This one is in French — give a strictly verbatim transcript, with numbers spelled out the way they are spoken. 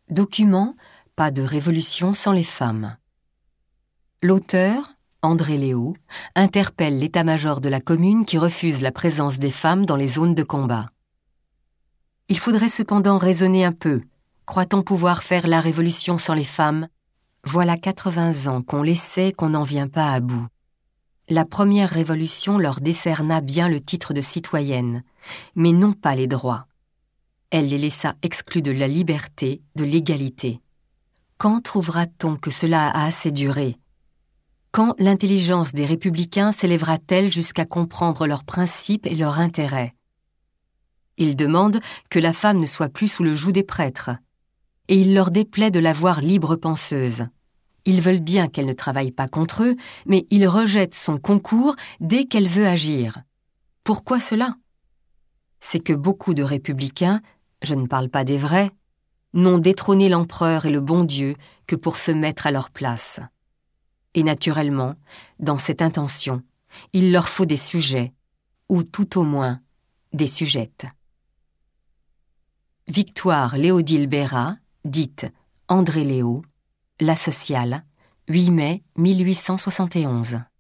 Document, pas de révolution sans les femmes. L'auteur, André Léo, interpelle l'état-major de la commune qui refuse la présence des femmes dans les zones de combat. Il faudrait cependant raisonner un peu. Croit-on pouvoir faire la révolution sans les femmes? Voilà quatre-vingts ans qu'on l'essaie, qu'on n'en vient pas à bout. La première révolution leur décerna bien le titre de citoyennes, mais non pas les droits. Elle les laissa exclus de la liberté, de l'égalité. Quand trouvera-t-on que cela a assez duré? Quand l'intelligence des républicains s'élèvera-t-elle jusqu'à comprendre leurs principes et leurs intérêts? Ils demandent que la femme ne soit plus sous le joug des prêtres. Et il leur déplaît de la voir libre penseuse. Ils veulent bien qu'elle ne travaille pas contre eux, mais ils rejettent son concours dès qu'elle veut agir. Pourquoi cela? C'est que beaucoup de républicains, je ne parle pas des vrais, n'ont détrôné l'empereur et le bon Dieu que pour se mettre à leur place. Et naturellement, dans cette intention, il leur faut des sujets, ou tout au moins des sujettes. Victoire Léodile Bérat, dite André Léo, La Sociale, huit mai mille huit cent soixante et onze.